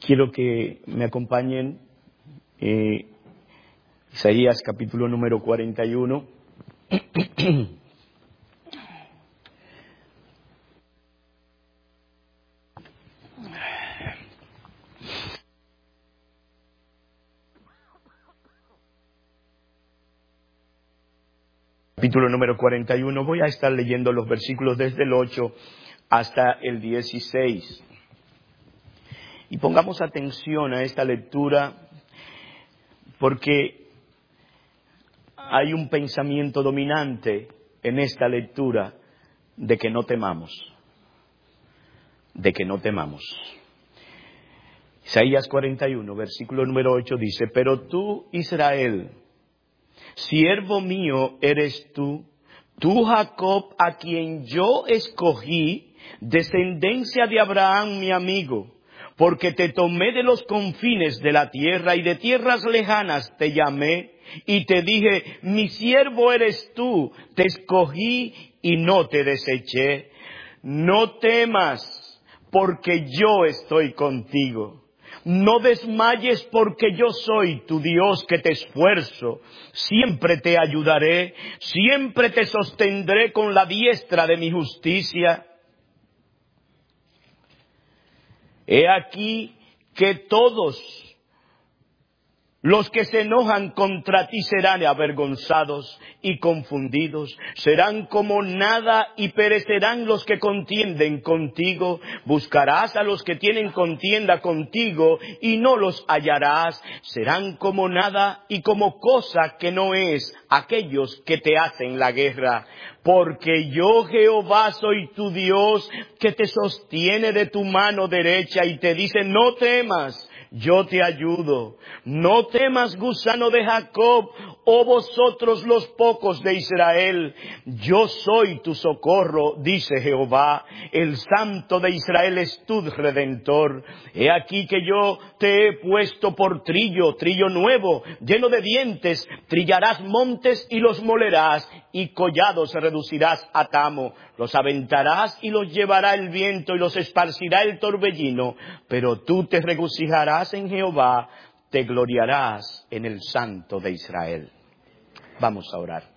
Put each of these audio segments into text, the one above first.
Quiero que me acompañen Isaías capítulo número 41. Capítulo número 41, voy a estar leyendo los versículos desde el 8 hasta el 16. Y pongamos atención a esta lectura porque hay un pensamiento dominante en esta lectura de que no temamos, de que no temamos. Isaías 41, versículo número 8 dice: pero tú, Israel, siervo mío eres tú Jacob, a quien yo escogí, descendencia de Abraham mi amigo, porque te tomé de los confines de la tierra y de tierras lejanas te llamé y te dije, mi siervo eres tú, te escogí y no te deseché. No temas, porque yo estoy contigo. No desmayes, porque yo soy tu Dios que te esfuerzo. Siempre te ayudaré, siempre te sostendré con la diestra de mi justicia. He aquí que todos los que se enojan contra ti serán avergonzados y confundidos. Serán como nada y perecerán los que contienden contigo. Buscarás a los que tienen contienda contigo y no los hallarás. Serán como nada y como cosa que no es aquellos que te hacen la guerra. Porque yo, Jehová, soy tu Dios, que te sostiene de tu mano derecha y te dice, no temas. Yo te ayudo. No temas, gusano de Jacob, oh vosotros los pocos de Israel. Yo soy tu socorro, dice Jehová. El Santo de Israel es tu Redentor. He aquí que yo te he puesto por trillo nuevo, lleno de dientes. Trillarás montes y los molerás, y collados reducirás a tamo. Los aventarás y los llevará el viento y los esparcirá el torbellino. Pero tú te regocijarás en Jehová, te gloriarás en el Santo de Israel. Vamos a orar.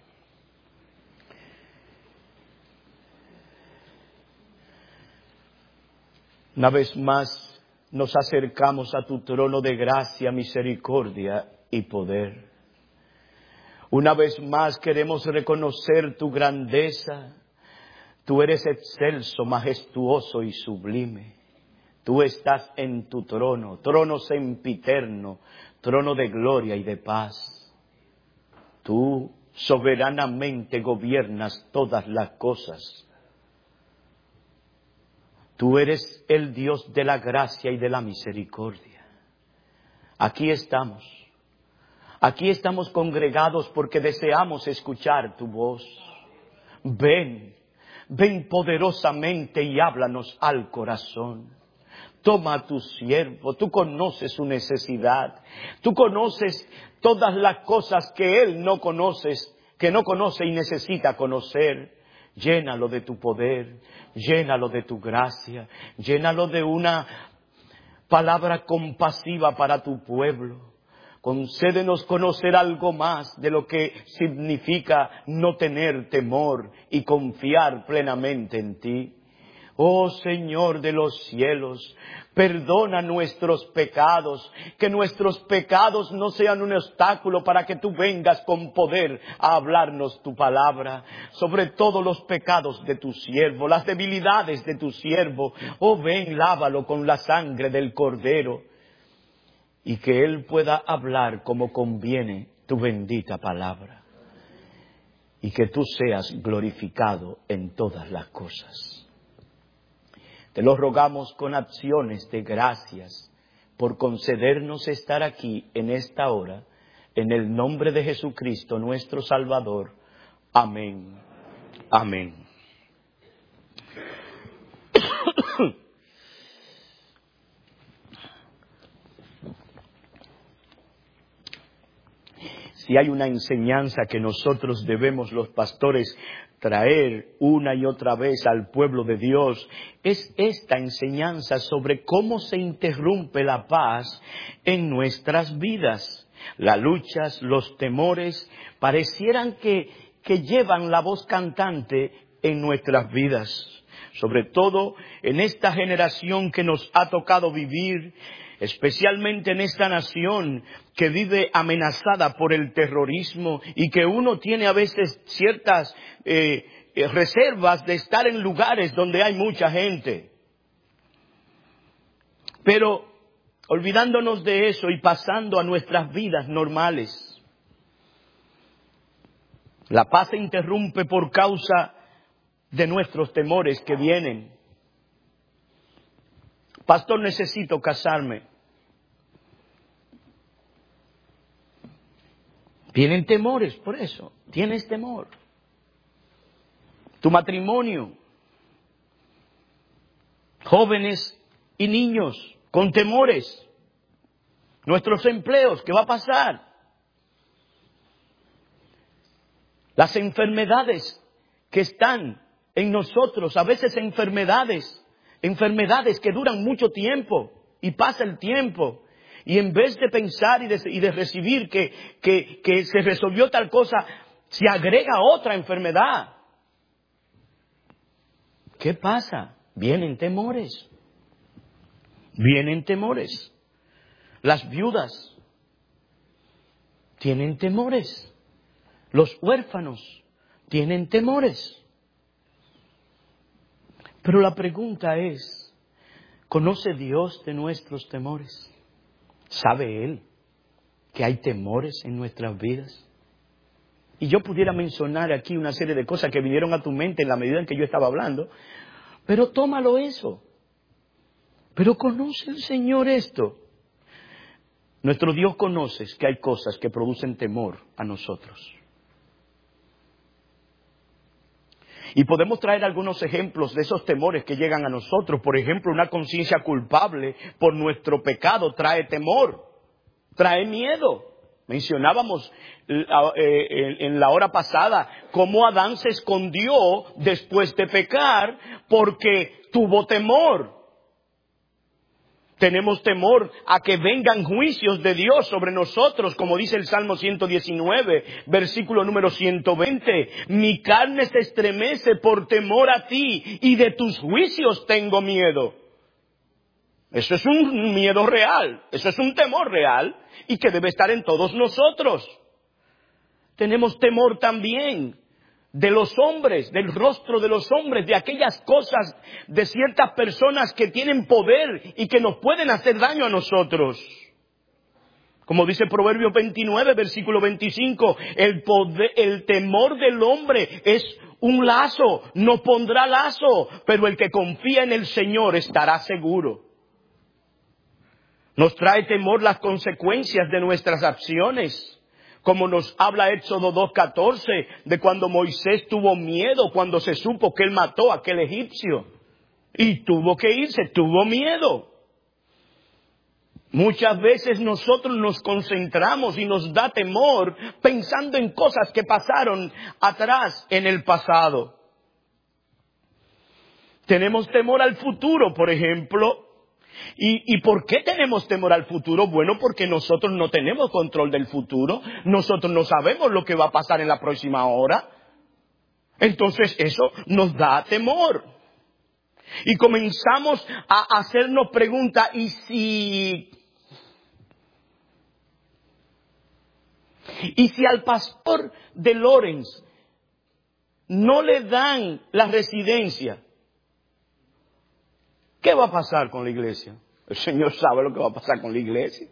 Una vez más nos acercamos a tu trono de gracia, misericordia y poder. Una vez más queremos reconocer tu grandeza. Tú eres excelso, majestuoso y sublime. Tú estás en tu trono, trono sempiterno, trono de gloria y de paz. Tú soberanamente gobiernas todas las cosas. Tú eres el Dios de la gracia y de la misericordia. Aquí estamos congregados porque deseamos escuchar tu voz. Ven poderosamente y háblanos al corazón. Toma a tu siervo, tú conoces su necesidad, tú conoces todas las cosas que él no conoce y necesita conocer. Llénalo de tu poder, llénalo de tu gracia, llénalo de una palabra compasiva para tu pueblo. Concédenos conocer algo más de lo que significa no tener temor y confiar plenamente en ti. Oh Señor de los cielos, perdona nuestros pecados, que nuestros pecados no sean un obstáculo para que tú vengas con poder a hablarnos tu palabra, sobre todo los pecados de tu siervo, las debilidades de tu siervo. Oh ven, lávalo con la sangre del Cordero, y que Él pueda hablar como conviene tu bendita palabra, y que tú seas glorificado en todas las cosas. Te lo rogamos con acciones de gracias por concedernos estar aquí en esta hora, en el nombre de Jesucristo nuestro Salvador. Amén. Amén. Si hay una enseñanza que nosotros debemos los pastores traer una y otra vez al pueblo de Dios es esta enseñanza sobre cómo se interrumpe la paz en nuestras vidas. Las luchas, los temores, parecieran que llevan la voz cantante en nuestras vidas. Sobre todo en esta generación que nos ha tocado vivir, especialmente en esta nación que vive amenazada por el terrorismo y que uno tiene a veces ciertas reservas de estar en lugares donde hay mucha gente. Pero olvidándonos de eso y pasando a nuestras vidas normales, la paz se interrumpe por causa de nuestros temores que vienen. Pastor, necesito casarme. Vienen temores por eso. Tienes temor. Tu matrimonio. Jóvenes y niños con temores. Nuestros empleos, ¿qué va a pasar? Las enfermedades que están en nosotros, a veces enfermedades que duran mucho tiempo y pasa el tiempo. Y en vez de pensar y de recibir que se resolvió tal cosa, se agrega otra enfermedad. ¿Qué pasa? Vienen temores. Vienen temores. Las viudas tienen temores. Los huérfanos tienen temores. Pero la pregunta es, ¿conoce Dios de nuestros temores? ¿Sabe Él que hay temores en nuestras vidas? Y yo pudiera mencionar aquí una serie de cosas que vinieron a tu mente en la medida en que yo estaba hablando, pero tómalo eso. Pero ¿conoce el Señor esto? Nuestro Dios conoce que hay cosas que producen temor a nosotros. Y podemos traer algunos ejemplos de esos temores que llegan a nosotros. Por ejemplo, una conciencia culpable por nuestro pecado trae temor, trae miedo. Mencionábamos en la hora pasada cómo Adán se escondió después de pecar porque tuvo temor. Tenemos temor a que vengan juicios de Dios sobre nosotros, como dice el Salmo 119, versículo número 120. Mi carne se estremece por temor a ti y de tus juicios tengo miedo. Eso es un miedo real, eso es un temor real y que debe estar en todos nosotros. Tenemos temor también de los hombres, del rostro de los hombres, de aquellas cosas, de ciertas personas que tienen poder y que nos pueden hacer daño a nosotros. Como dice Proverbios 29, versículo 25, el temor del hombre es un lazo, no pondrá lazo, pero el que confía en el Señor estará seguro. Nos trae temor las consecuencias de nuestras acciones. Como nos habla Éxodo 2:14, de cuando Moisés tuvo miedo cuando se supo que él mató a aquel egipcio. Y tuvo que irse, tuvo miedo. Muchas veces nosotros nos concentramos y nos da temor pensando en cosas que pasaron atrás en el pasado. Tenemos temor al futuro, por ejemplo. ¿Y por qué tenemos temor al futuro? Bueno, porque nosotros no tenemos control del futuro. Nosotros no sabemos lo que va a pasar en la próxima hora. Entonces eso nos da temor. Y comenzamos a hacernos preguntas, ¿y si al pastor de Lawrence no le dan la residencia? ¿Qué va a pasar con la iglesia? El Señor sabe lo que va a pasar con la iglesia.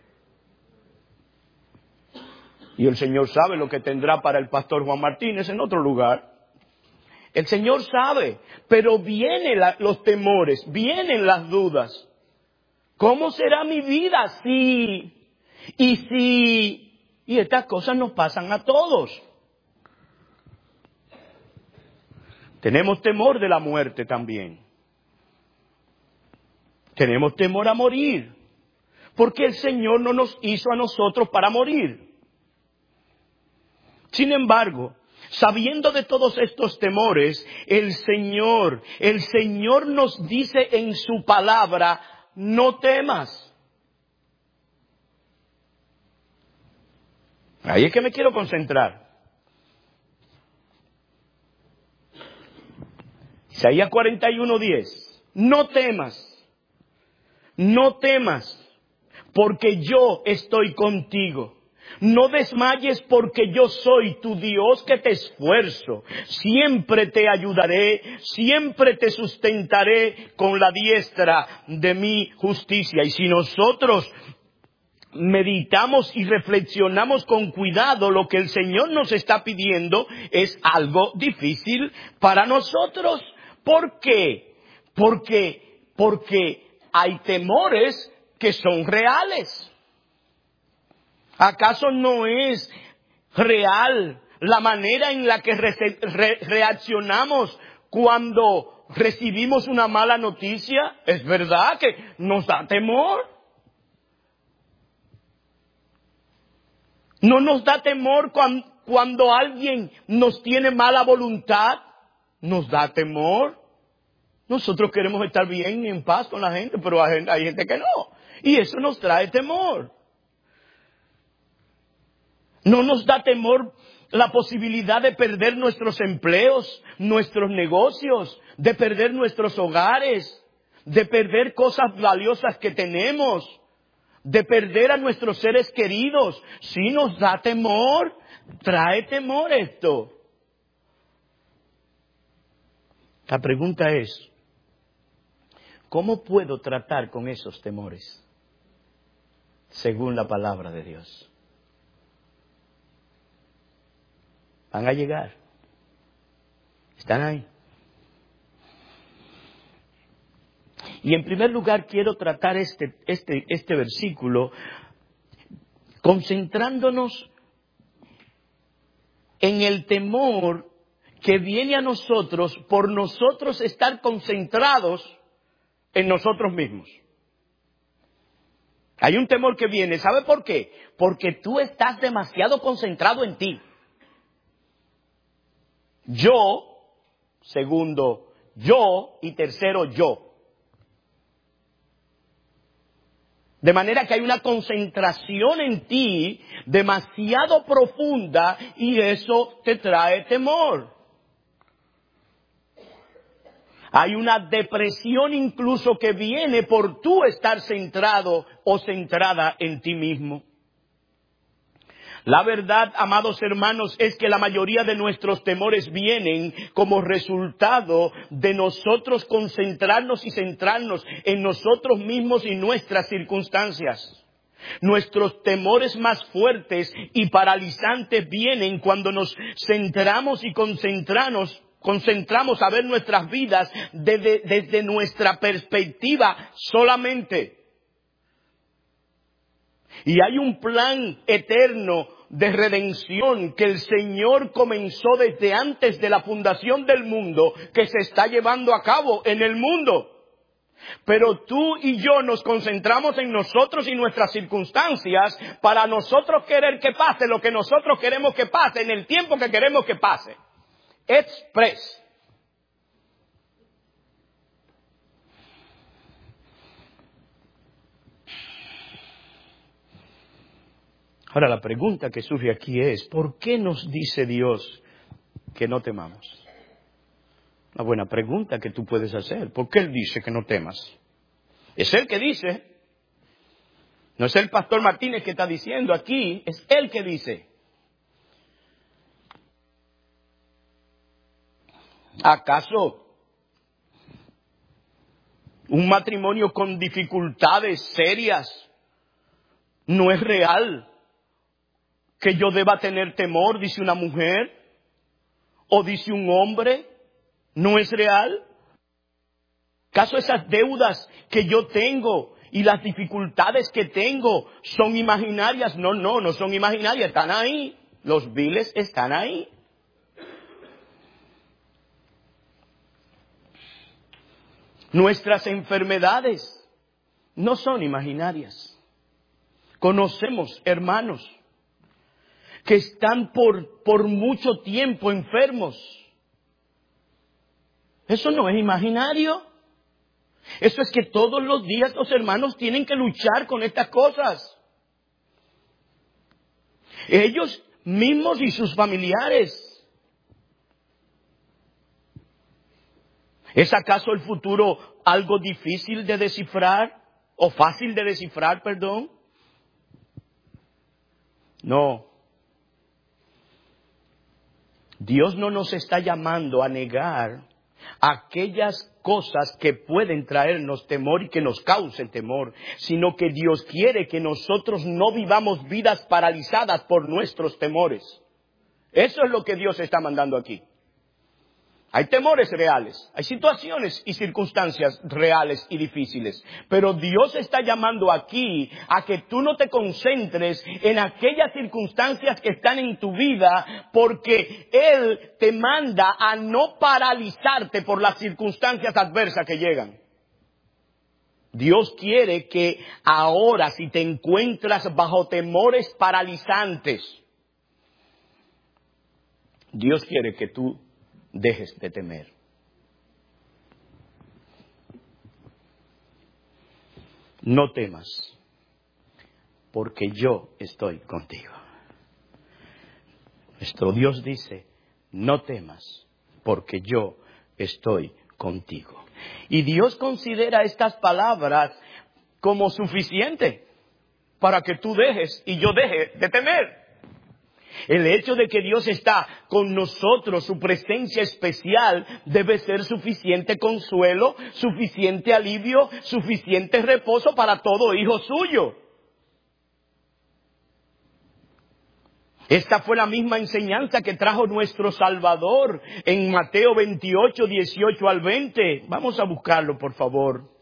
Y el Señor sabe lo que tendrá para el pastor Juan Martínez en otro lugar. El Señor sabe, pero vienen los temores, vienen las dudas. ¿Cómo será mi vida si? Y estas cosas nos pasan a todos. Tenemos temor de la muerte también. Tenemos temor a morir, porque el Señor no nos hizo a nosotros para morir. Sin embargo, Sabiendo de todos estos temores, el Señor nos dice en su palabra, no temas. Ahí es que me quiero concentrar. Isaías 41:10. No temas, porque yo estoy contigo. No desmayes, porque yo soy tu Dios que te esfuerzo. Siempre te ayudaré, siempre te sustentaré con la diestra de mi justicia. Y si nosotros meditamos y reflexionamos con cuidado, lo que el Señor nos está pidiendo es algo difícil para nosotros. ¿Por qué? Porque hay temores que son reales. ¿Acaso no es real la manera en la que reaccionamos cuando recibimos una mala noticia? Es verdad que nos da temor. ¿No nos da temor cuando alguien nos tiene mala voluntad? Nos da temor. Nosotros queremos estar bien y en paz con la gente, pero hay gente que no. Y eso nos trae temor. ¿No nos da temor la posibilidad de perder nuestros empleos, nuestros negocios, de perder nuestros hogares, de perder cosas valiosas que tenemos, de perder a nuestros seres queridos? Sí nos da temor, trae temor esto. La pregunta es, ¿cómo puedo tratar con esos temores? Según la palabra de Dios. Van a llegar. Están ahí. Y en primer lugar quiero tratar este versículo concentrándonos en el temor que viene a nosotros por nosotros estar concentrados en nosotros mismos. Hay un temor que viene, ¿sabe por qué? Porque tú estás demasiado concentrado en ti. Yo, segundo, yo y tercero, yo. De manera que hay una concentración en ti demasiado profunda y eso te trae temor. Hay una depresión incluso que viene por tú estar centrado o centrada en ti mismo. La verdad, amados hermanos, es que la mayoría de nuestros temores vienen como resultado de nosotros concentrarnos y centrarnos en nosotros mismos y nuestras circunstancias. Nuestros temores más fuertes y paralizantes vienen cuando nos centramos y concentramos a ver nuestras vidas desde nuestra perspectiva solamente. Y hay un plan eterno de redención que el Señor comenzó desde antes de la fundación del mundo, que se está llevando a cabo en el mundo. Pero tú y yo nos concentramos en nosotros y nuestras circunstancias para nosotros querer que pase lo que nosotros queremos que pase en el tiempo que queremos que pase. Express. Ahora la pregunta que surge aquí es, ¿por qué nos dice Dios que no temamos? Una buena pregunta que tú puedes hacer. ¿Por qué Él dice que no temas? Es Él que dice. No es el pastor Martínez que está diciendo aquí, es Él que dice. ¿Acaso un matrimonio con dificultades serias no es real? ¿Que yo deba tener temor, dice una mujer? ¿O dice un hombre? ¿No es real? ¿Acaso esas deudas que yo tengo y las dificultades que tengo son imaginarias? No son imaginarias, están ahí. Los biles están ahí. Nuestras enfermedades no son imaginarias. Conocemos, hermanos, que están por mucho tiempo enfermos. Eso no es imaginario. Eso es que todos los días los hermanos tienen que luchar con estas cosas. Ellos mismos y sus familiares. ¿Es acaso el futuro algo difícil de descifrar? ¿O fácil de descifrar, perdón? No. Dios no nos está llamando a negar aquellas cosas que pueden traernos temor y que nos causen temor, sino que Dios quiere que nosotros no vivamos vidas paralizadas por nuestros temores. Eso es lo que Dios está mandando aquí. Hay temores reales, hay situaciones y circunstancias reales y difíciles, pero Dios está llamando aquí a que tú no te concentres en aquellas circunstancias que están en tu vida, porque Él te manda a no paralizarte por las circunstancias adversas que llegan. Dios quiere que ahora, si te encuentras bajo temores paralizantes, Dios quiere que tú dejes de temer. No temas, porque yo estoy contigo. Nuestro Dios dice, no temas, porque yo estoy contigo. Y Dios considera estas palabras como suficiente para que tú dejes y yo deje de temer. El hecho de que Dios está con nosotros, su presencia especial, debe ser suficiente consuelo, suficiente alivio, suficiente reposo para todo hijo suyo. Esta fue la misma enseñanza que trajo nuestro Salvador en Mateo 28, 18 al 20. Vamos a buscarlo, por favor.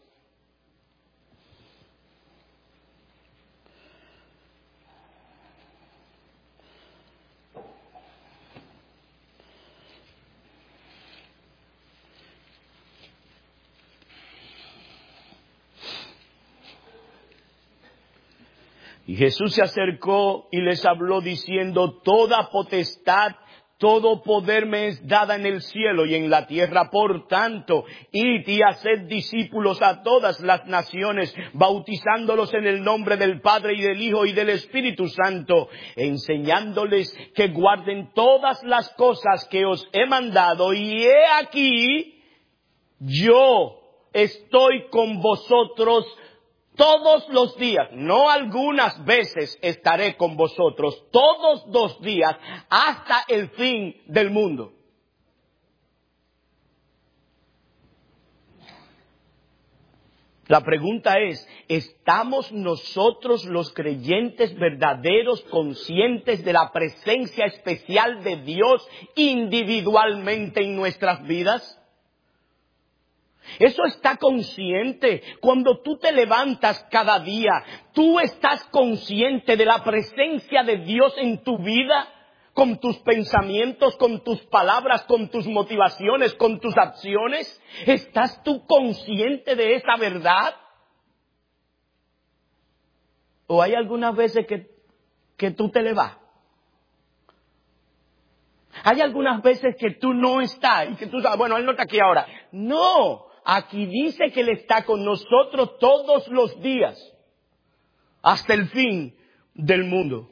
Y Jesús se acercó y les habló diciendo, toda potestad, todo poder me es dada en el cielo y en la tierra. Por tanto, id y haced discípulos a todas las naciones, bautizándolos en el nombre del Padre y del Hijo y del Espíritu Santo, enseñándoles que guarden todas las cosas que os he mandado. Y he aquí, yo estoy con vosotros todos los días, no algunas veces estaré con vosotros, todos los días hasta el fin del mundo. La pregunta es, ¿estamos nosotros los creyentes verdaderos conscientes de la presencia especial de Dios individualmente en nuestras vidas? Eso está consciente. Cuando tú te levantas cada día, tú estás consciente de la presencia de Dios en tu vida, con tus pensamientos, con tus palabras, con tus motivaciones, con tus acciones. ¿Estás tú consciente de esa verdad? ¿O hay algunas veces que tú te le vas? Hay algunas veces que tú no estás y que tú sabes, bueno, Él no está aquí ahora. No. Aquí dice que Él está con nosotros todos los días, hasta el fin del mundo.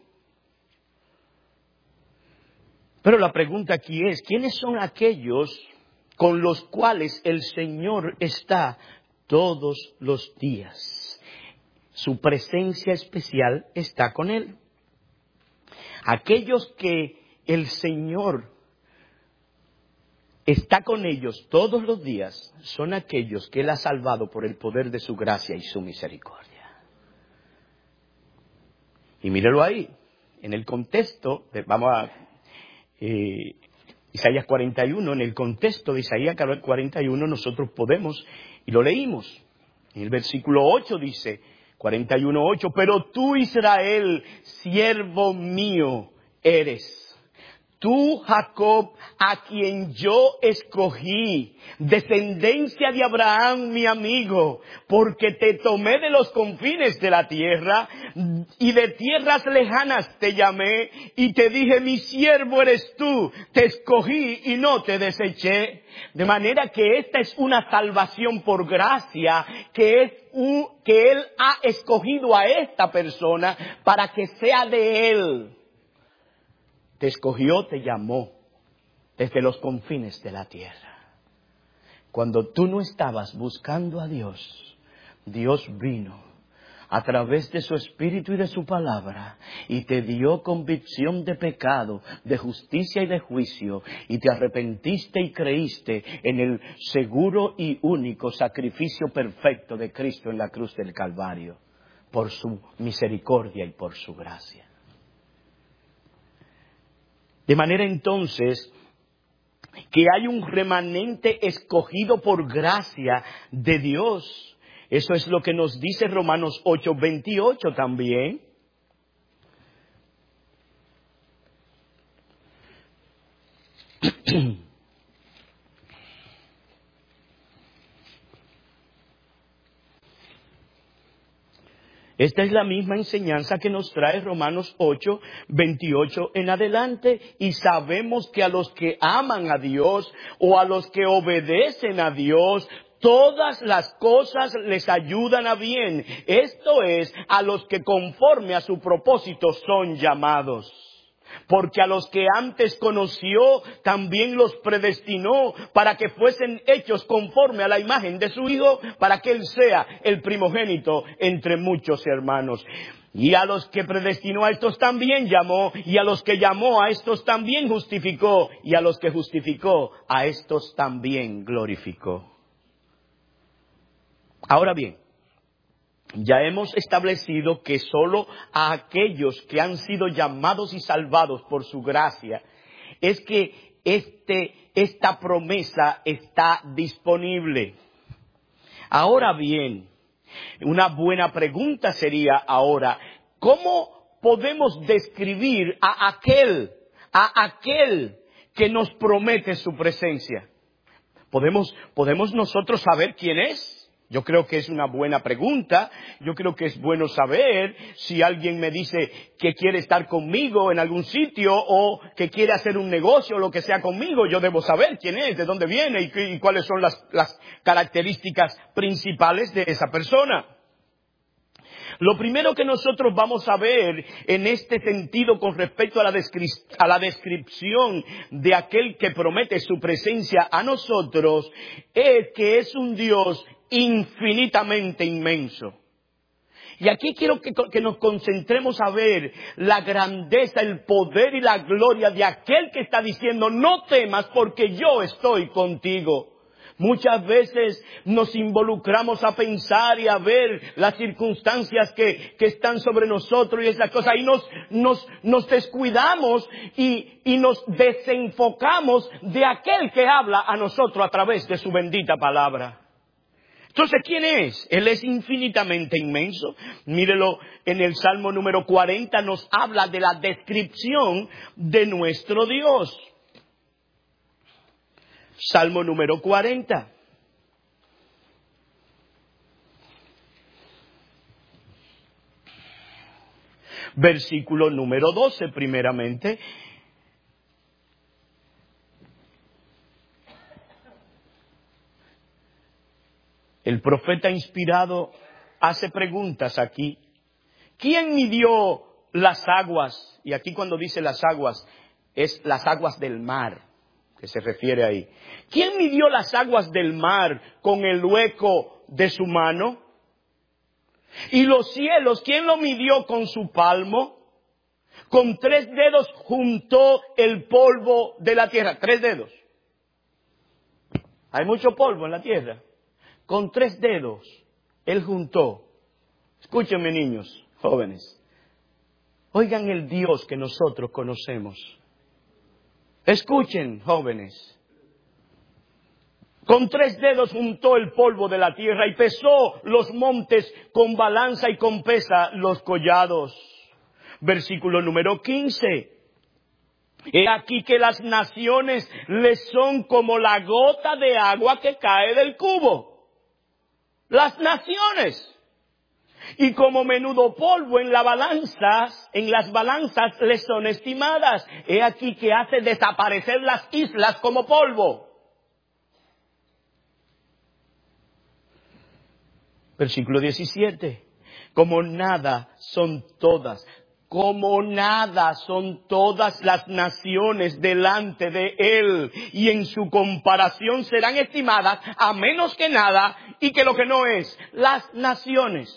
Pero la pregunta aquí es, ¿quiénes son aquellos con los cuales el Señor está todos los días? Su presencia especial está con Él. Aquellos que el Señor está con ellos todos los días son aquellos que Él ha salvado por el poder de su gracia y su misericordia. Y mírelo ahí, en el contexto, Isaías 41, en el contexto de Isaías 41 nosotros podemos, y lo leímos, en el versículo 8 dice, 41:8, pero tú Israel, siervo mío eres. tú, Jacob, a quien yo escogí, descendencia de Abraham, mi amigo, porque te tomé de los confines de la tierra y de tierras lejanas te llamé y te dije, mi siervo eres tú, te escogí y no te deseché. De manera que esta es una salvación por gracia, que Él ha escogido a esta persona para que sea de Él. Te escogió, te llamó desde los confines de la tierra. Cuando tú no estabas buscando a Dios, Dios vino a través de su Espíritu y de su palabra y te dio convicción de pecado, de justicia y de juicio, y te arrepentiste y creíste en el seguro y único sacrificio perfecto de Cristo en la cruz del Calvario, por su misericordia y por su gracia. De manera entonces que hay un remanente escogido por gracia de Dios. Eso es lo que nos dice Romanos 8:28 también. Esta es la misma enseñanza que nos trae Romanos 8:28 en adelante, y sabemos que a los que aman a Dios o a los que obedecen a Dios, todas las cosas les ayudan a bien. Esto es, a los que conforme a su propósito son llamados. Porque a los que antes conoció, también los predestinó para que fuesen hechos conforme a la imagen de su Hijo, para que Él sea el primogénito entre muchos hermanos. Y a los que predestinó, a estos también llamó, y a los que llamó, a estos también justificó, y a los que justificó, a estos también glorificó. Ahora bien, ya hemos establecido que solo a aquellos que han sido llamados y salvados por su gracia es que esta promesa está disponible. Ahora bien, una buena pregunta sería ahora, ¿cómo podemos describir a aquel que nos promete su presencia? ¿Podemos nosotros saber quién es? Yo creo que es una buena pregunta. Yo creo que es bueno saber si alguien me dice que quiere estar conmigo en algún sitio o que quiere hacer un negocio o lo que sea conmigo. Yo debo saber quién es, de dónde viene y cuáles son las características principales de esa persona. Lo primero que nosotros vamos a ver en este sentido con respecto a la descripción de aquel que promete su presencia a nosotros es que es un Dios infinitamente inmenso. Y aquí quiero que nos concentremos a ver la grandeza, el poder y la gloria de aquel que está diciendo, no temas porque yo estoy contigo. Muchas veces nos involucramos a pensar y a ver las circunstancias que están sobre nosotros y esas cosas. Y nos descuidamos y nos desenfocamos de aquel que habla a nosotros a través de su bendita palabra. Entonces, ¿quién es? Él es infinitamente inmenso. Mírelo, en el Salmo número 40 nos habla de la descripción de nuestro Dios. Salmo número 40. Versículo número 12, primeramente. El profeta inspirado hace preguntas aquí. ¿Quién midió las aguas? Y aquí cuando dice las aguas, es las aguas del mar, que se refiere ahí. ¿Quién midió las aguas del mar con el hueco de su mano? Y los cielos, ¿quién lo midió con su palmo? Con 3 dedos juntó el polvo de la tierra. 3 dedos. Hay mucho polvo en la tierra. Con 3 dedos, Él juntó. Escúchenme, niños, jóvenes. Oigan el Dios que nosotros conocemos. Escuchen, jóvenes. Con 3 dedos juntó el polvo de la tierra y pesó los montes con balanza y con pesa los collados. Versículo número 15. He aquí que las naciones les son como la gota de agua que cae del cubo. Las naciones. Y como menudo polvo en las balanzas les son estimadas. He aquí que hace desaparecer las islas como polvo. Versículo 17. Como nada son todas las naciones delante de Él, y en su comparación serán estimadas a menos que nada, y que lo que no es, las naciones.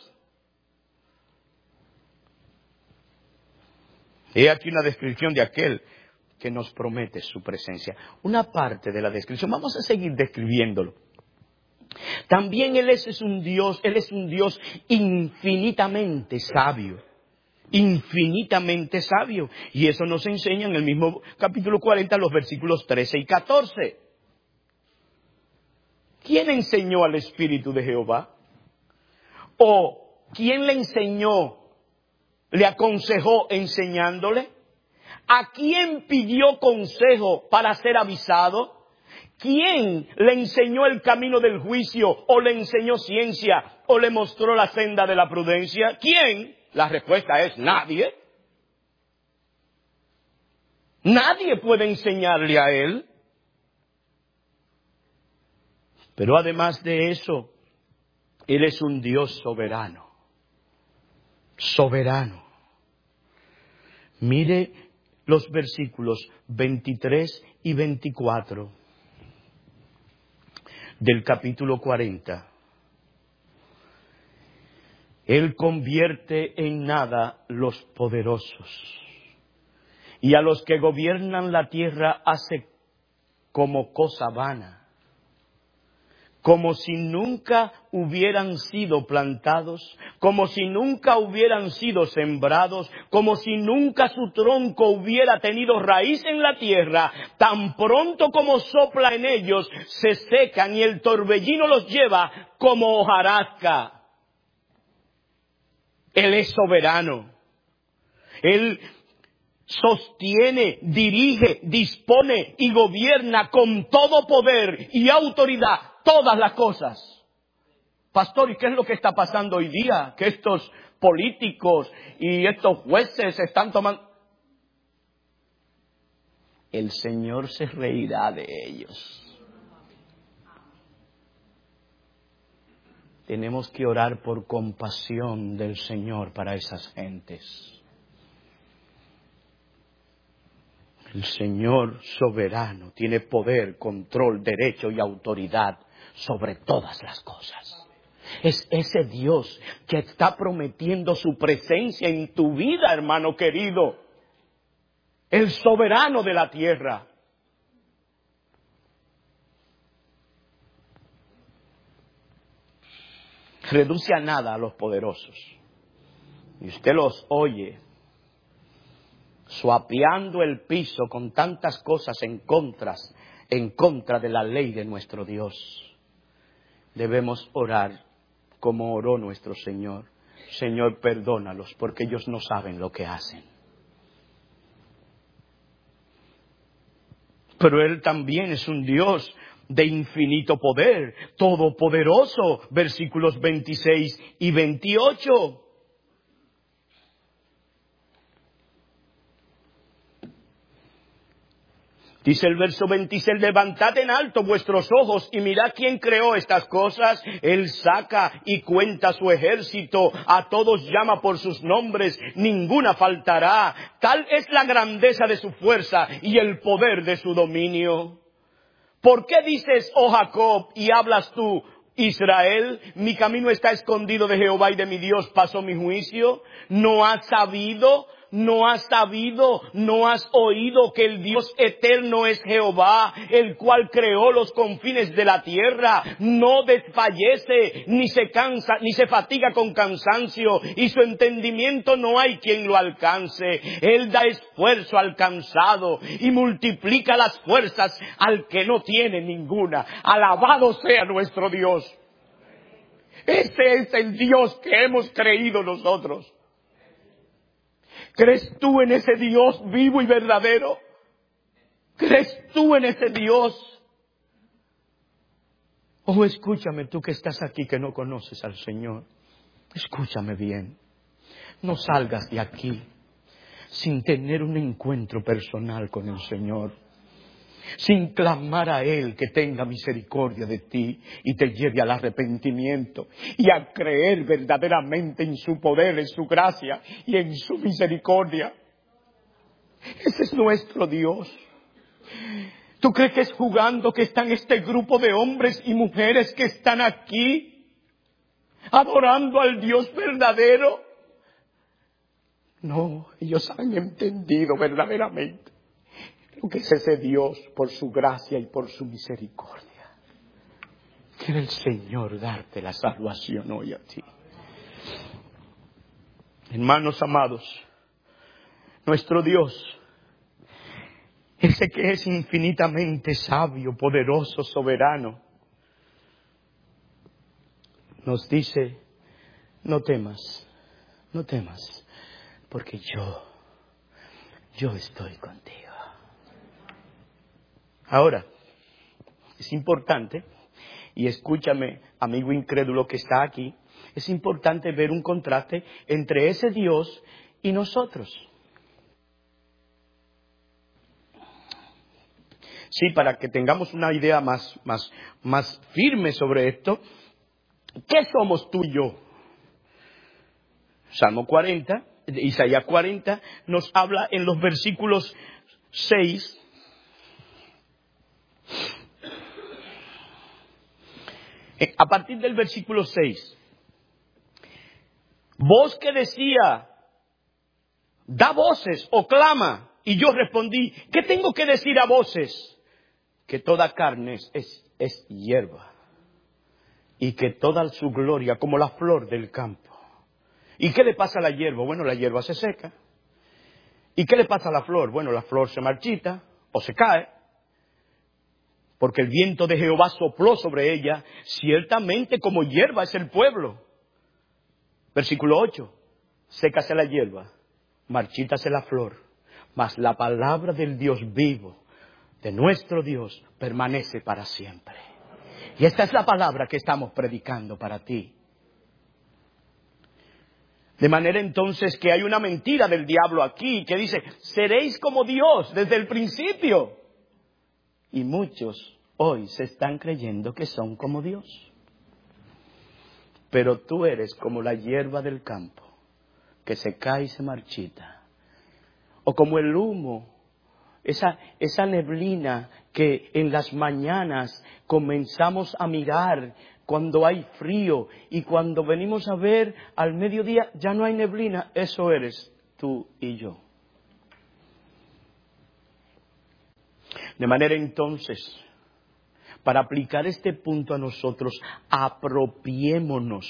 He aquí una descripción de aquel que nos promete su presencia. Una parte de la descripción, vamos a seguir describiéndolo. También Él es un Dios infinitamente sabio. Infinitamente sabio. Y eso nos enseña en el mismo capítulo 40, los versículos 13 y 14. ¿Quién enseñó al Espíritu de Jehová? ¿O quién le enseñó, le aconsejó enseñándole? ¿A quién pidió consejo para ser avisado? ¿Quién le enseñó el camino del juicio, o le enseñó ciencia, o le mostró la senda de la prudencia? ¿Quién? La respuesta es nadie. Nadie puede enseñarle a Él. Pero además de eso, Él es un Dios soberano. Soberano. Mire los versículos 23 y 24 del capítulo 40. Él convierte en nada los poderosos, y a los que gobiernan la tierra hace como cosa vana, como si nunca hubieran sido plantados, como si nunca hubieran sido sembrados, como si nunca su tronco hubiera tenido raíz en la tierra. Tan pronto como sopla en ellos, se secan, y el torbellino los lleva como hojarasca. Él es soberano. Él sostiene, dirige, dispone y gobierna con todo poder y autoridad todas las cosas. Pastor, ¿y qué es lo que está pasando hoy día? Que estos políticos y estos jueces están tomando... El Señor se reirá de ellos. Tenemos que orar por compasión del Señor para esas gentes. El Señor soberano tiene poder, control, derecho y autoridad sobre todas las cosas. Es ese Dios que está prometiendo su presencia en tu vida, hermano querido. El soberano de la tierra. Reduce a nada a los poderosos. Y usted los oye suapeando el piso con tantas cosas en contra de la ley de nuestro Dios. Debemos orar como oró nuestro Señor. Señor, perdónalos porque ellos no saben lo que hacen. Pero Él también es un Dios de infinito poder, todopoderoso, versículos 26 y 28. Dice el verso 26, levantad en alto vuestros ojos y mirad quién creó estas cosas. Él saca y cuenta su ejército, a todos llama por sus nombres, ninguna faltará. Tal es la grandeza de su fuerza y el poder de su dominio. ¿Por qué dices, oh Jacob, y hablas tú, Israel? Mi camino está escondido de Jehová, y de mi Dios pasó mi juicio. ¿No has sabido? ¿No has oído que el Dios eterno es Jehová, el cual creó los confines de la tierra? No desfallece, ni se cansa, ni se fatiga con cansancio, y su entendimiento no hay quien lo alcance. Él da esfuerzo al cansado y multiplica las fuerzas al que no tiene ninguna. Alabado sea nuestro Dios. Ese es el Dios que hemos creído nosotros. ¿Crees tú en ese Dios vivo y verdadero? ¿Crees tú en ese Dios? Oh, escúchame tú que estás aquí, que no conoces al Señor. Escúchame bien. No salgas de aquí sin tener un encuentro personal con el Señor. Sin clamar a Él que tenga misericordia de ti y te lleve al arrepentimiento y a creer verdaderamente en su poder, en su gracia y en su misericordia. Ese es nuestro Dios. ¿Tú crees que es jugando que están este grupo de hombres y mujeres que están aquí adorando al Dios verdadero? No, ellos han entendido verdaderamente lo que es ese Dios por su gracia y por su misericordia. Quiere el Señor darte la salvación hoy a ti. Hermanos amados, nuestro Dios, ese que es infinitamente sabio, poderoso, soberano, nos dice, no temas, porque yo estoy contigo. Ahora, es importante, y escúchame, amigo incrédulo que está aquí, es importante ver un contraste entre ese Dios y nosotros. Sí, para que tengamos una idea más firme sobre esto, ¿qué somos tú y yo? Salmo 40, Isaías 40, nos habla en los versículos 6. A partir del versículo 6. Voz que decía, da voces o clama. Y yo respondí, ¿qué tengo que decir a voces? Que toda carne es hierba. Y que toda su gloria como la flor del campo. ¿Y qué le pasa a la hierba? Bueno, la hierba se seca. ¿Y qué le pasa a la flor? Bueno, la flor se marchita o se cae. Porque el viento de Jehová sopló sobre ella. Ciertamente como hierba es el pueblo. Versículo 8. Sécase la hierba, marchítase la flor. Mas la palabra del Dios vivo, de nuestro Dios, permanece para siempre. Y esta es la palabra que estamos predicando para ti. De manera entonces que hay una mentira del diablo aquí que dice, seréis como Dios desde el principio. Y muchos hoy se están creyendo que son como Dios. Pero tú eres como la hierba del campo, que se cae y se marchita. O como el humo, esa neblina que en las mañanas comenzamos a mirar cuando hay frío y cuando venimos a ver al mediodía ya no hay neblina. Eso eres tú y yo. De manera entonces, para aplicar este punto a nosotros, apropiémonos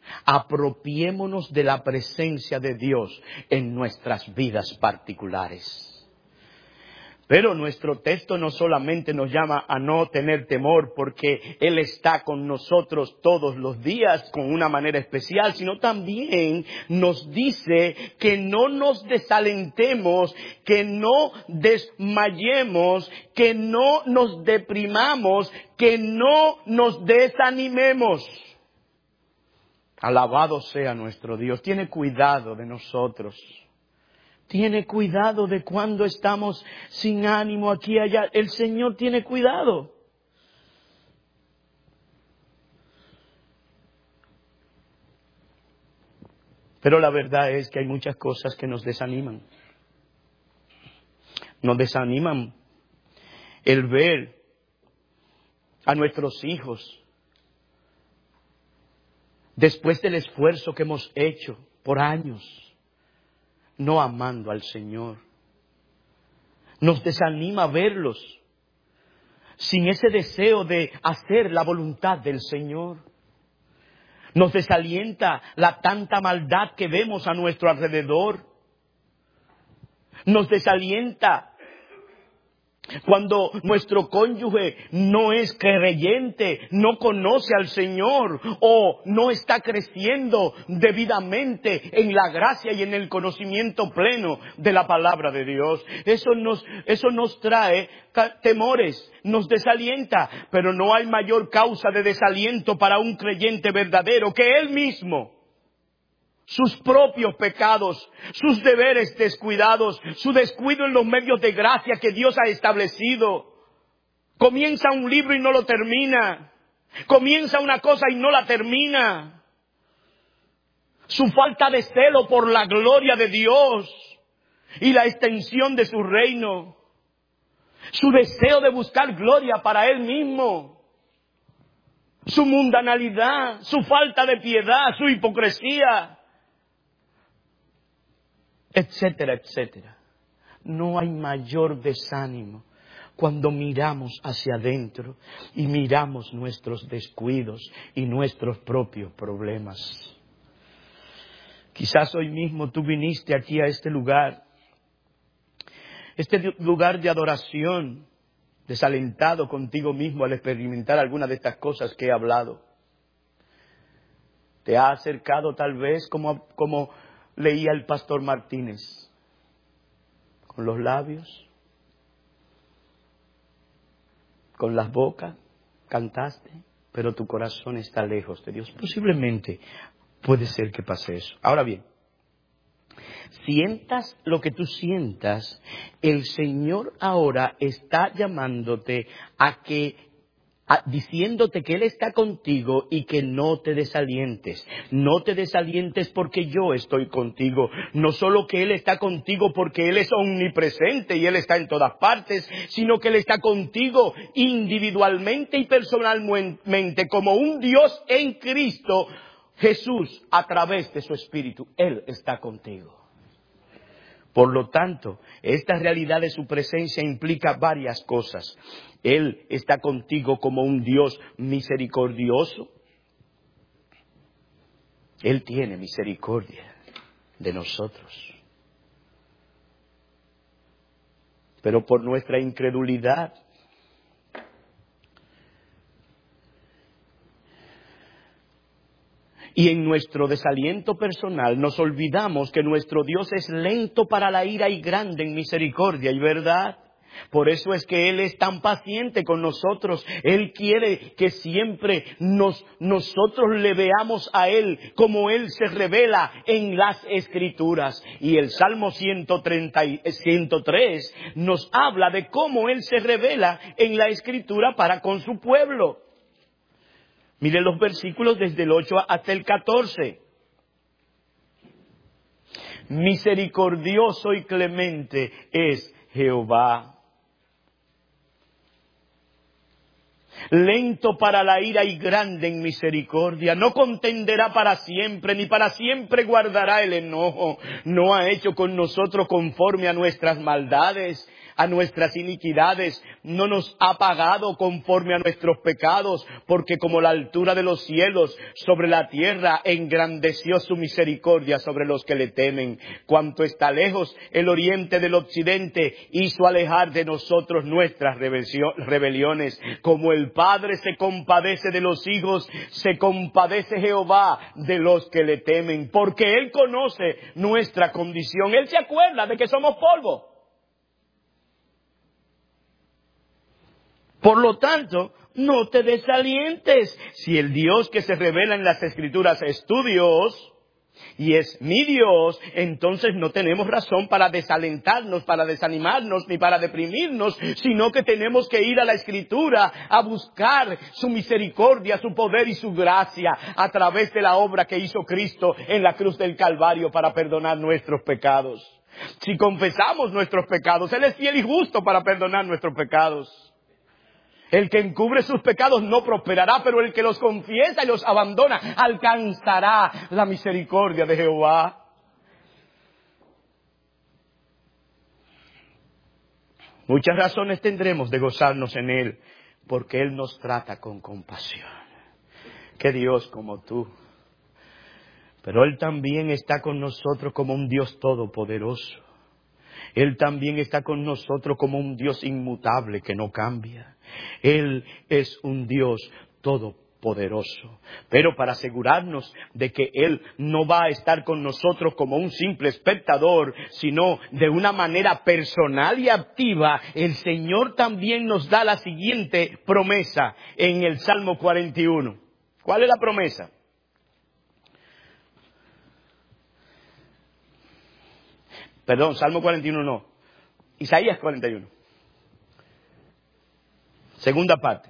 de la presencia de Dios en nuestras vidas particulares. Pero nuestro texto no solamente nos llama a no tener temor porque Él está con nosotros todos los días con una manera especial, sino también nos dice que no nos desalentemos, que no desmayemos, que no nos deprimamos, que no nos desanimemos. Alabado sea nuestro Dios. Tiene cuidado de nosotros. Tiene cuidado de cuando estamos sin ánimo aquí y allá. El Señor tiene cuidado. Pero la verdad es que hay muchas cosas que nos desaniman. Nos desaniman el ver a nuestros hijos después del esfuerzo que hemos hecho por años, no amando al Señor. Nos desanima verlos sin ese deseo de hacer la voluntad del Señor. Nos desalienta la tanta maldad que vemos a nuestro alrededor. Nos desalienta Cuando nuestro cónyuge no es creyente, no conoce al Señor o no está creciendo debidamente en la gracia y en el conocimiento pleno de la palabra de Dios. Eso nos trae temores, nos desalienta, pero no hay mayor causa de desaliento para un creyente verdadero que él mismo. Sus propios pecados, sus deberes descuidados, su descuido en los medios de gracia que Dios ha establecido. Comienza un libro y no lo termina. Comienza una cosa y no la termina. Su falta de celo por la gloria de Dios y la extensión de su reino. Su deseo de buscar gloria para él mismo. Su mundanalidad, su falta de piedad, su hipocresía. Etcétera, etcétera. No hay mayor desánimo cuando miramos hacia adentro y miramos nuestros descuidos y nuestros propios problemas. Quizás hoy mismo tú viniste aquí a este lugar de adoración, desalentado contigo mismo al experimentar alguna de estas cosas que he hablado. Te ha acercado tal vez como leía el pastor Martínez, con los labios, con las bocas, cantaste, pero tu corazón está lejos de Dios. Posiblemente puede ser que pase eso. Ahora bien, sientas lo que tú sientas, el Señor ahora está llamándote diciéndote que Él está contigo y que no te desalientes. No te desalientes porque yo estoy contigo. No solo que Él está contigo porque Él es omnipresente y Él está en todas partes, sino que Él está contigo individualmente y personalmente como un Dios en Cristo Jesús a través de su Espíritu. Él está contigo. Por lo tanto, esta realidad de su presencia implica varias cosas. Él está contigo como un Dios misericordioso. Él tiene misericordia de nosotros. Pero por nuestra incredulidad, y en nuestro desaliento personal nos olvidamos que nuestro Dios es lento para la ira y grande en misericordia y verdad. Por eso es que Él es tan paciente con nosotros. Él quiere que siempre nosotros le veamos a Él como Él se revela en las Escrituras. Y el Salmo 103 nos habla de cómo Él se revela en la Escritura para con su pueblo. Miren los versículos desde el 8 hasta el 14. Misericordioso y clemente es Jehová. Lento para la ira y grande en misericordia. No contenderá para siempre, ni para siempre guardará el enojo. No ha hecho con nosotros conforme a nuestras maldades, a nuestras iniquidades. No nos ha pagado conforme a nuestros pecados, porque como la altura de los cielos sobre la tierra, engrandeció su misericordia sobre los que le temen. Cuanto está lejos el oriente del occidente, hizo alejar de nosotros nuestras rebeliones. Como el Padre se compadece de los hijos, se compadece Jehová de los que le temen, porque Él conoce nuestra condición. Él se acuerda de que somos polvo. Por lo tanto, no te desalientes. Si el Dios que se revela en las Escrituras es tu Dios y es mi Dios, entonces no tenemos razón para desalentarnos, para desanimarnos, ni para deprimirnos, sino que tenemos que ir a la Escritura a buscar su misericordia, su poder y su gracia a través de la obra que hizo Cristo en la cruz del Calvario para perdonar nuestros pecados. Si confesamos nuestros pecados, Él es fiel y justo para perdonar nuestros pecados. El que encubre sus pecados no prosperará, pero el que los confiesa y los abandona alcanzará la misericordia de Jehová. Muchas razones tendremos de gozarnos en Él, porque Él nos trata con compasión. ¡Qué Dios como tú! Pero Él también está con nosotros como un Dios todopoderoso. Él también está con nosotros como un Dios inmutable que no cambia. Él es un Dios todopoderoso. Pero para asegurarnos de que Él no va a estar con nosotros como un simple espectador, sino de una manera personal y activa, el Señor también nos da la siguiente promesa en el Salmo 41. ¿Cuál es la promesa? Perdón, Salmo 41 no. Isaías 41. Segunda parte.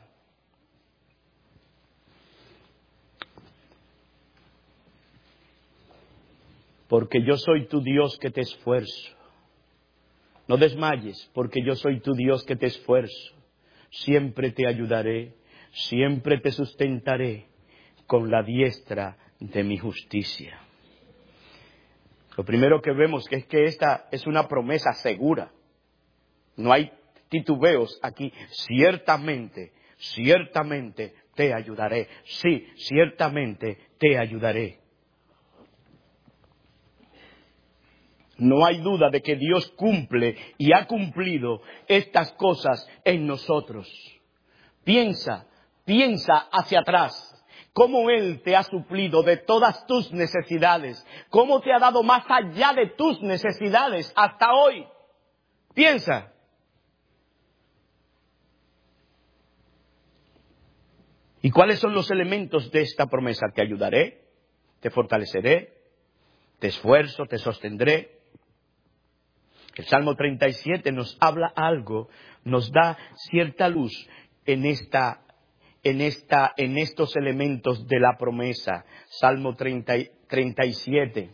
Porque yo soy tu Dios que te esfuerzo. No desmayes, porque yo soy tu Dios que te esfuerzo. Siempre te ayudaré, siempre te sustentaré con la diestra de mi justicia. Lo primero que vemos es que esta es una promesa segura. No hay titubeos aquí. Ciertamente te ayudaré. Sí, ciertamente te ayudaré. No hay duda de que Dios cumple y ha cumplido estas cosas en nosotros. Piensa hacia atrás. Cómo Él te ha suplido de todas tus necesidades. Cómo te ha dado más allá de tus necesidades hasta hoy. Piensa. ¿Y cuáles son los elementos de esta promesa? Te ayudaré, te fortaleceré, te esfuerzo, te sostendré. El Salmo 37 nos habla algo, nos da cierta luz en estos elementos de la promesa. Salmo 37.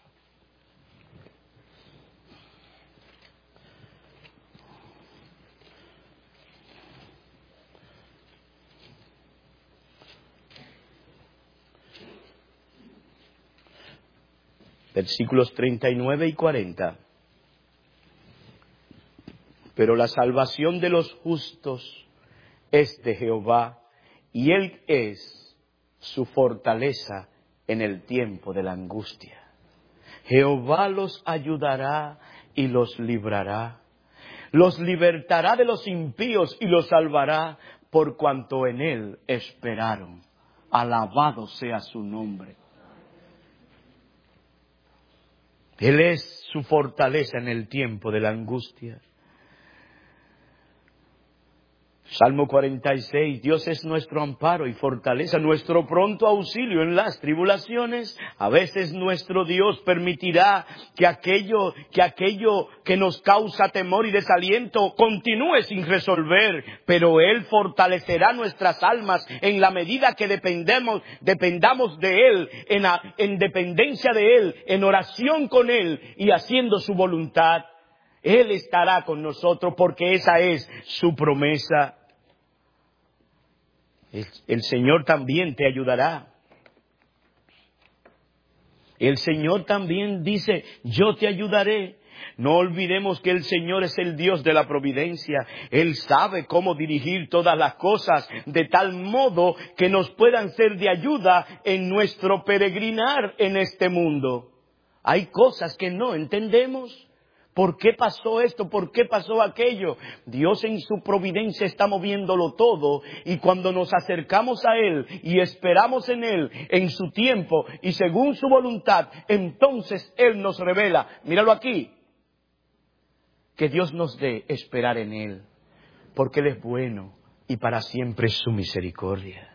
Versículos 39 y 40. Pero la salvación de los justos es de Jehová, y Él es su fortaleza en el tiempo de la angustia. Jehová los ayudará y los librará. Los libertará de los impíos y los salvará, por cuanto en Él esperaron. Alabado sea su nombre. Él es su fortaleza en el tiempo de la angustia. Salmo 46, Dios es nuestro amparo y fortaleza, nuestro pronto auxilio en las tribulaciones. A veces nuestro Dios permitirá que aquello que nos causa temor y desaliento continúe sin resolver, pero Él fortalecerá nuestras almas en la medida que dependamos de Él, en dependencia de Él, en oración con Él y haciendo su voluntad. Él estará con nosotros porque esa es su promesa. El Señor también te ayudará. El Señor también dice, yo te ayudaré. No olvidemos que el Señor es el Dios de la providencia. Él sabe cómo dirigir todas las cosas de tal modo que nos puedan ser de ayuda en nuestro peregrinar en este mundo. Hay cosas que no entendemos. ¿Por qué pasó esto? ¿Por qué pasó aquello? Dios en su providencia está moviéndolo todo, y cuando nos acercamos a Él y esperamos en Él, en su tiempo y según su voluntad, entonces Él nos revela. Míralo aquí. Que Dios nos dé esperar en Él, porque Él es bueno y para siempre es su misericordia.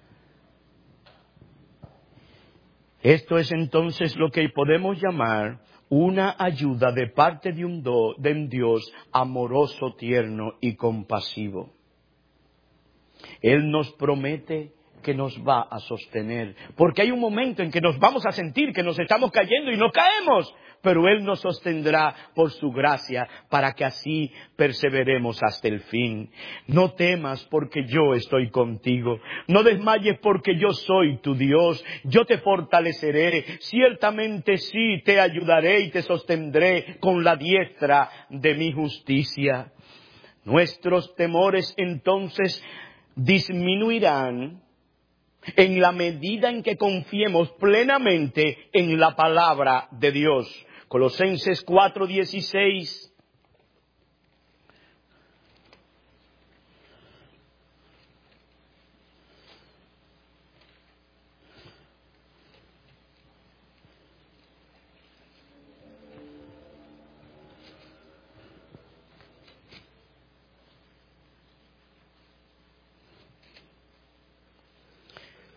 Esto es entonces lo que podemos llamar una ayuda de parte de un Dios amoroso, tierno y compasivo. Él nos promete que nos va a sostener, porque hay un momento en que nos vamos a sentir que nos estamos cayendo y no caemos, pero Él nos sostendrá por su gracia para que así perseveremos hasta el fin. No temas porque yo estoy contigo, no desmayes porque yo soy tu Dios, yo te fortaleceré, ciertamente sí te ayudaré y te sostendré con la diestra de mi justicia. Nuestros temores entonces disminuirán en la medida en que confiemos plenamente en la palabra de Dios. Colosenses 4:16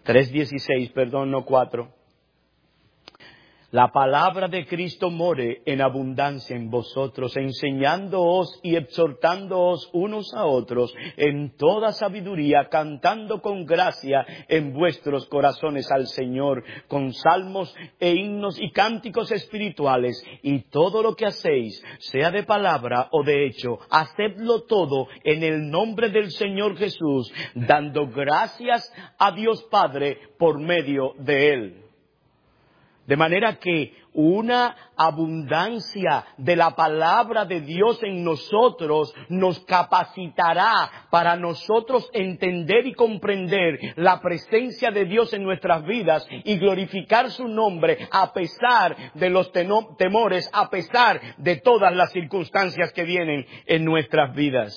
3:16, perdón, no 4. La palabra de Cristo more en abundancia en vosotros, enseñándoos y exhortándoos unos a otros en toda sabiduría, cantando con gracia en vuestros corazones al Señor, con salmos e himnos y cánticos espirituales. Y todo lo que hacéis, sea de palabra o de hecho, hacedlo todo en el nombre del Señor Jesús, dando gracias a Dios Padre por medio de Él. De manera que una abundancia de la palabra de Dios en nosotros nos capacitará para nosotros entender y comprender la presencia de Dios en nuestras vidas y glorificar su nombre a pesar de los temores, a pesar de todas las circunstancias que vienen en nuestras vidas.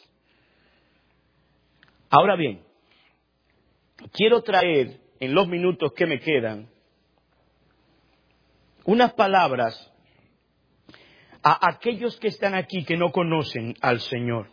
Ahora bien, quiero traer en los minutos que me quedan unas palabras a aquellos que están aquí que no conocen al Señor.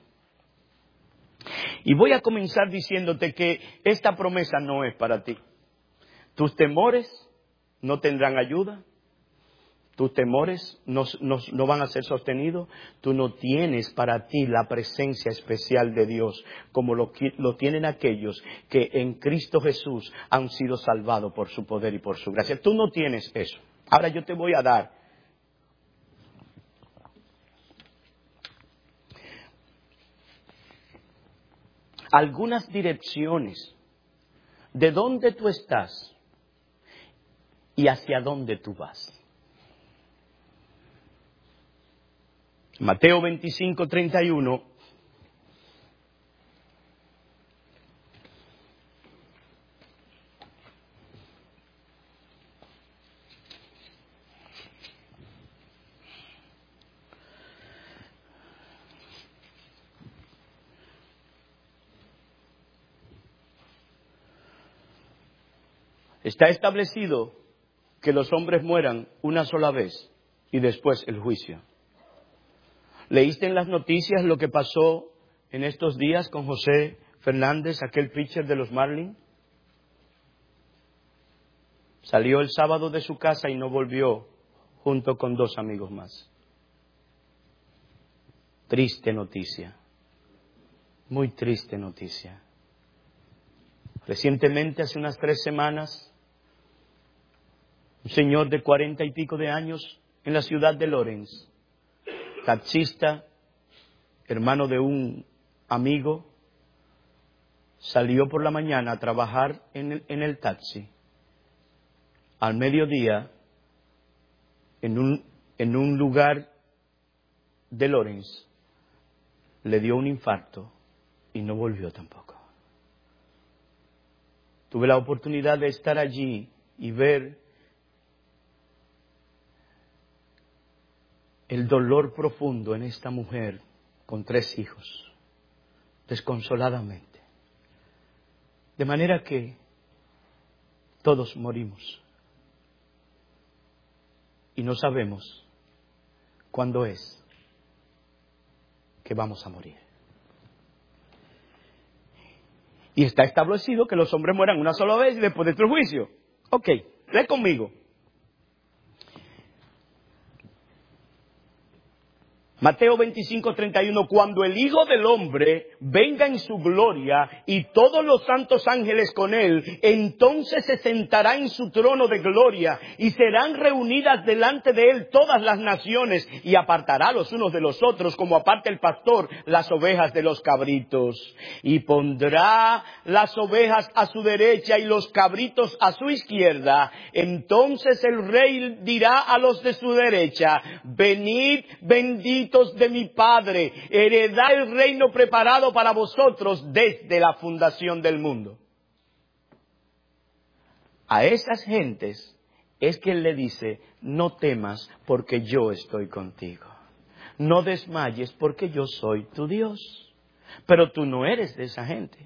Y voy a comenzar diciéndote que esta promesa no es para ti. Tus temores no tendrán ayuda. Tus temores no van a ser sostenidos. Tú no tienes para ti la presencia especial de Dios como lo tienen aquellos que en Cristo Jesús han sido salvados por su poder y por su gracia. Tú no tienes eso. Ahora yo te voy a dar algunas direcciones de dónde tú estás y hacia dónde tú vas. Mateo 25:31. Está establecido que los hombres mueran una sola vez y después el juicio. ¿Leíste en las noticias lo que pasó en estos días con José Fernández, aquel pitcher de los Marlins? Salió el sábado de su casa y no volvió junto con 2 amigos más. Triste noticia, muy triste noticia. Recientemente, hace unas 3 semanas, un señor de 40 y pico de años en la ciudad de Lawrence, taxista, hermano de un amigo, salió por la mañana a trabajar en el taxi. Al mediodía, en un lugar de Lawrence, le dio un infarto y no volvió tampoco. Tuve la oportunidad de estar allí y ver el dolor profundo en esta mujer con 3 hijos, desconsoladamente. De manera que todos morimos y no sabemos cuándo es que vamos a morir. Y está establecido que los hombres mueran una sola vez y después de este juicio. Ok, lee conmigo. Mateo 25:31, cuando el Hijo del Hombre venga en su gloria y todos los santos ángeles con él, entonces se sentará en su trono de gloria y serán reunidas delante de él todas las naciones y apartará los unos de los otros como aparta el pastor las ovejas de los cabritos. Y pondrá las ovejas a su derecha y los cabritos a su izquierda. Entonces el rey dirá a los de su derecha, venid benditos de mi Padre, heredad el reino preparado para vosotros desde la fundación del mundo. A esas gentes es que él le dice, no temas porque yo estoy contigo. No desmayes porque yo soy tu Dios. Pero tú no eres de esa gente.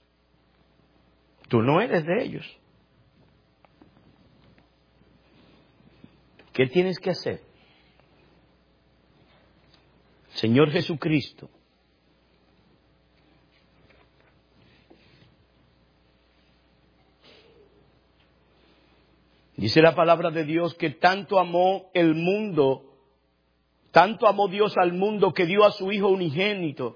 Tú no eres de ellos. ¿Qué tienes que hacer? Señor Jesucristo, Dice la palabra de Dios que tanto amó el mundo, tanto amó Dios al mundo que dio a su Hijo unigénito.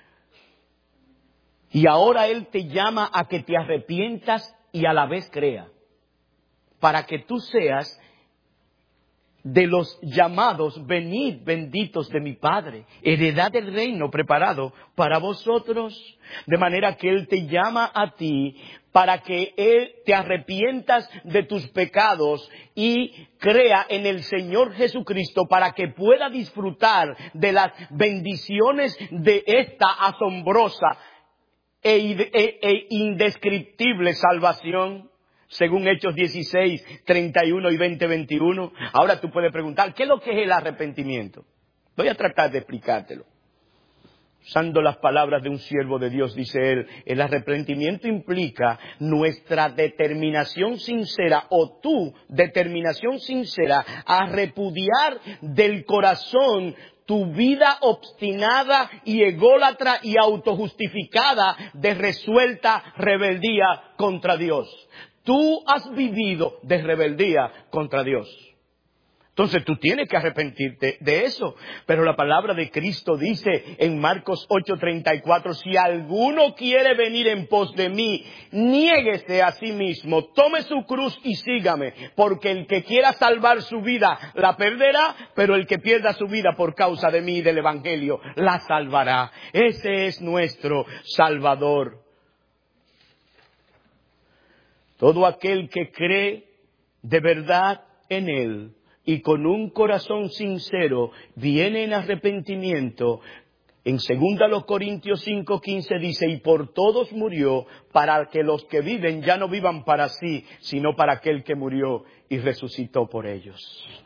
Y ahora Él te llama a que te arrepientas y a la vez crea, para que tú seas de los llamados, venid benditos de mi Padre, heredad del reino preparado para vosotros. De manera que Él te llama a ti para que Él te arrepientas de tus pecados y crea en el Señor Jesucristo para que pueda disfrutar de las bendiciones de esta asombrosa e indescriptible salvación. Según Hechos 16, 31 y 20, 21. Ahora tú puedes preguntar, ¿qué es lo que es el arrepentimiento? Voy a tratar de explicártelo. Usando las palabras de un siervo de Dios, dice él, el arrepentimiento implica nuestra determinación sincera, o tu determinación sincera, a repudiar del corazón tu vida obstinada y ególatra y autojustificada de resuelta rebeldía contra Dios. Tú has vivido de rebeldía contra Dios. Entonces tú tienes que arrepentirte de eso. Pero la palabra de Cristo dice en Marcos 8:34, si alguno quiere venir en pos de mí, niéguese a sí mismo, tome su cruz y sígame. Porque el que quiera salvar su vida la perderá, pero el que pierda su vida por causa de mí y del Evangelio la salvará. Ese es nuestro Salvador. Todo aquel que cree de verdad en Él y con un corazón sincero viene en arrepentimiento. En 2 Corintios 5:15 dice, y por todos murió, para que los que viven ya no vivan para sí, sino para aquel que murió y resucitó por ellos.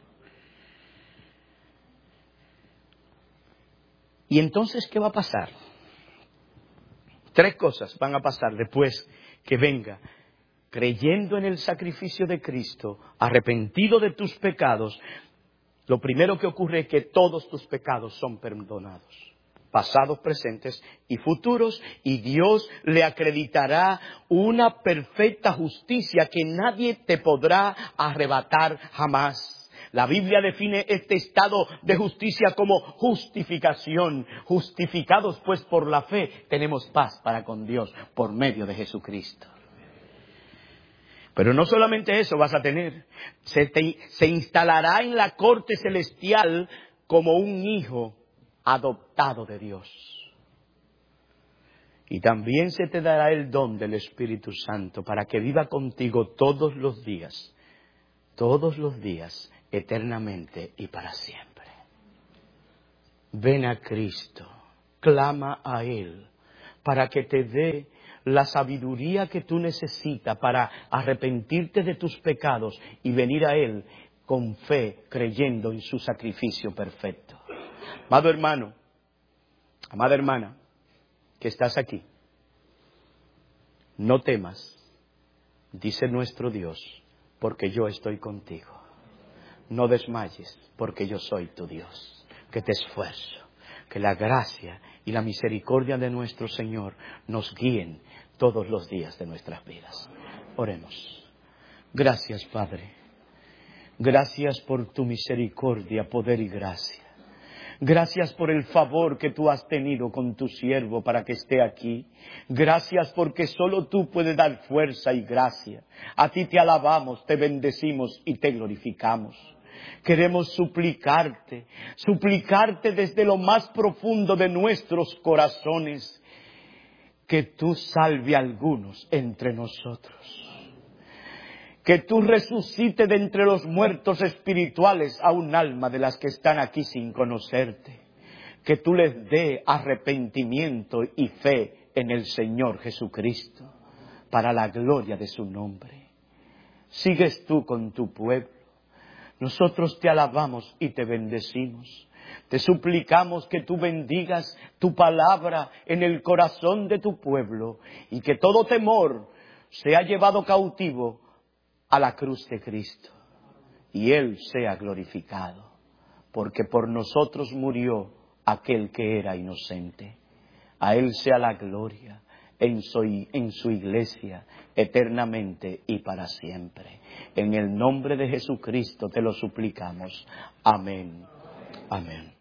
¿Y entonces qué va a pasar? 3 cosas van a pasar después que venga. Creyendo en el sacrificio de Cristo, arrepentido de tus pecados, lo primero que ocurre es que todos tus pecados son perdonados, pasados, presentes y futuros, y Dios le acreditará una perfecta justicia que nadie te podrá arrebatar jamás. La Biblia define este estado de justicia como justificación. Justificados pues por la fe, tenemos paz para con Dios por medio de Jesucristo. Pero no solamente eso vas a tener, se instalará en la corte celestial como un hijo adoptado de Dios. Y también se te dará el don del Espíritu Santo para que viva contigo todos los días, eternamente y para siempre. Ven a Cristo, clama a Él para que te dé la sabiduría que tú necesitas para arrepentirte de tus pecados y venir a Él con fe, creyendo en su sacrificio perfecto. Amado hermano, amada hermana, que estás aquí, no temas, dice nuestro Dios, porque yo estoy contigo. No desmayes, porque yo soy tu Dios, que te esfuerzo. Que la gracia y la misericordia de nuestro Señor nos guíen todos los días de nuestras vidas. Oremos. Gracias, Padre. Gracias por tu misericordia, poder y gracia. Gracias por el favor que tú has tenido con tu siervo para que esté aquí. Gracias porque solo tú puedes dar fuerza y gracia. A ti te alabamos, te bendecimos y te glorificamos. Queremos suplicarte desde lo más profundo de nuestros corazones, que tú salve a algunos entre nosotros. Que tú resucites de entre los muertos espirituales a un alma de las que están aquí sin conocerte. Que tú les dé arrepentimiento y fe en el Señor Jesucristo, para la gloria de su nombre. Sigues tú con tu pueblo. Nosotros te alabamos y te bendecimos. Te suplicamos que tú bendigas tu palabra en el corazón de tu pueblo y que todo temor sea llevado cautivo a la cruz de Cristo y Él sea glorificado, porque por nosotros murió aquel que era inocente. A Él sea la gloria, en su iglesia eternamente y para siempre. En el nombre de Jesucristo te lo suplicamos. Amén. Amén.